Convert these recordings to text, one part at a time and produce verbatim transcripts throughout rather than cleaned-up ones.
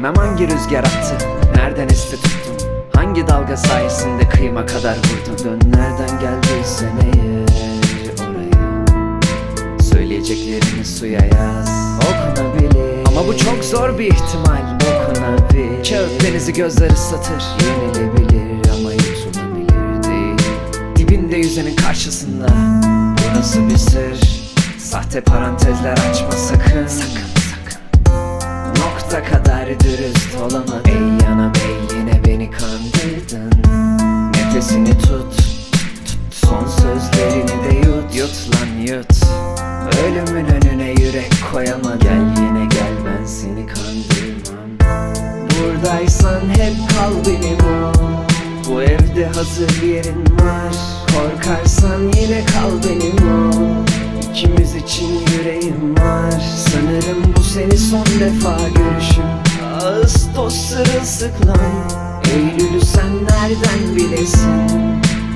Bilmem hangi rüzgar attı, nereden esti tuttun, hangi dalga sayesinde kıyıma kadar vurdun. Dön nereden geldiysen eğer oraya, söyleyeceklerini suya yaz, okunabilir. Ama bu çok zor bir ihtimal, dokunabilir. Kağıt denizi gözler ıslatır, yenilebilir ama yutulabilir değil. Dibinde yüzenin karşısında, burası bir sır. Sahte parantezler açma sakın, sakın sakın. Nokta kadar dürüst olamadın. Ey yanam ey, yine beni kandırdın. Nefesini tut, tut, son sözlerini de yut. Yut lan yut, ölümün önüne yürek koyama. Gel yine gel, ben seni kandırmam. Buradaysan hep kal benim ol. Bu evde hazır yerin var. Korkarsan yine kal benim ol. İkimiz için yüreğim var. Sanırım bu seni son defa görüşüm. Ağustos sırılsıklam, Eylül'ü sen nereden bilesin?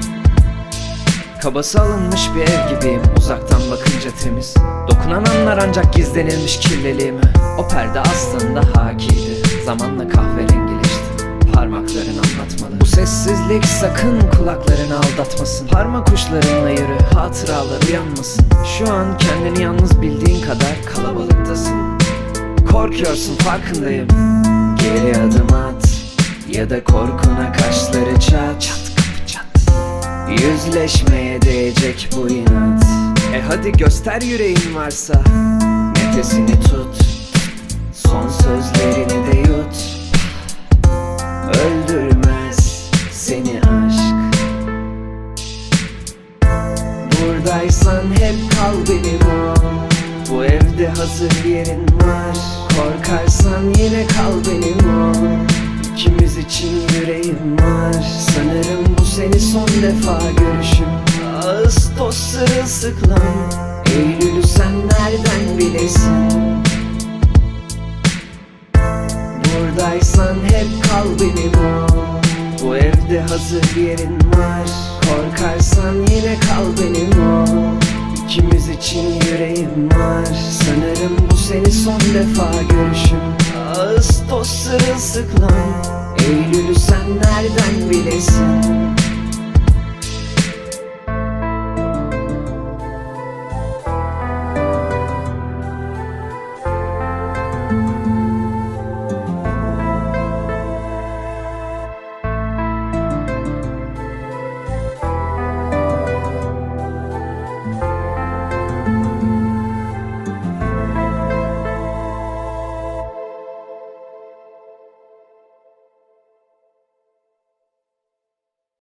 Kabası alınmış bir ev gibiyim, uzaktan bakınca temiz. Dokunan anlar ancak gizlenilmiş kirliliğimi. O perde aslında hakiydi, zamanla kahverengileşti. Parmakların anlatmalı. Bu sessizlik sakın kulaklarını aldatmasın. Parmak uçlarınla yürü, hatıralar uyanmasın. Şu an kendini yalnız bildiğin kadar kalabalıktasın. Korkuyorsun farkındayım, geri adım at, ya da korkuna kaşları çat. Çat kapı çat, yüzleşmeye değecek bu inat. E hadi göster yüreğin varsa, nefesini tut, son sözlerini de yut. Öldürmez seni aşk. Buradaysan hep kal benim ol. Bu evde hazır yerin var. Korkarsan yine kal benim ol. İkimiz için yüreğim var. Sanırım bu seni son defa görüşüm. Ağustos sırılsıklam, Eylül'ü sen nereden bilesin? Buradaysan hep kal benim ol. Bu evde hazır yerin var. Korkarsan yine kal benim ol. İkimiz için yüreğim var. Sanırım bu seni son defa görüşüm. Ağustos sırılsıklam, Eylül'ü sen nereden bilesin?